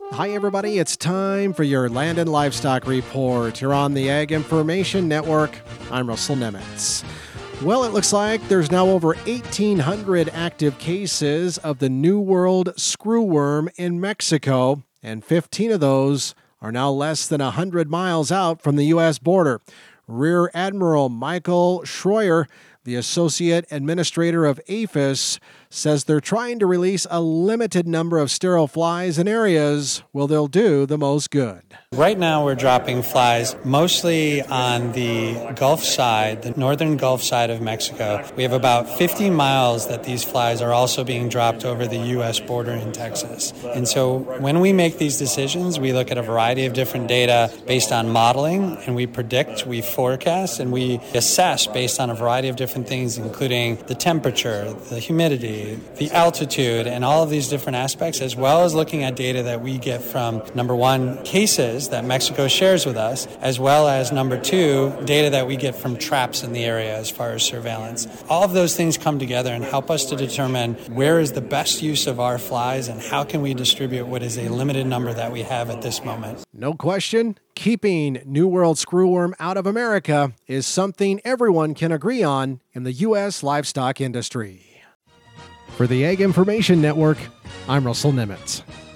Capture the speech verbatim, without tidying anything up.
Hi, everybody. It's time for your Land and Livestock Report. You're on the Ag Information Network. I'm Russell Nemitz. Well, it looks like there's now over eighteen hundred active cases of the New World screwworm in Mexico, and fifteen of those are now less than one hundred miles out from the U S border. Rear Admiral Michael Schroyer, the Associate Administrator of APHIS, says they're trying to release a limited number of sterile flies in areas where they'll do the most good. Right now we're dropping flies mostly on the Gulf side, the northern Gulf side of Mexico. We have about fifty miles that these flies are also being dropped over the U S border in Texas. And so when we make these decisions, we look at a variety of different data based on modeling, and we predict, we forecast, and we assess based on a variety of different things, including the temperature, the humidity, the altitude, and all of these different aspects, as well as looking at data that we get from, number one, cases that Mexico shares with us, as well as, number two, data that we get from traps in the area as far as surveillance. All of those things come together and help us to determine where is the best use of our flies and how can we distribute what is a limited number that we have at this moment. No question, keeping New World screwworm out of America is something everyone can agree on in the U S livestock industry. For the Ag Information Network, I'm Russell Nemitz.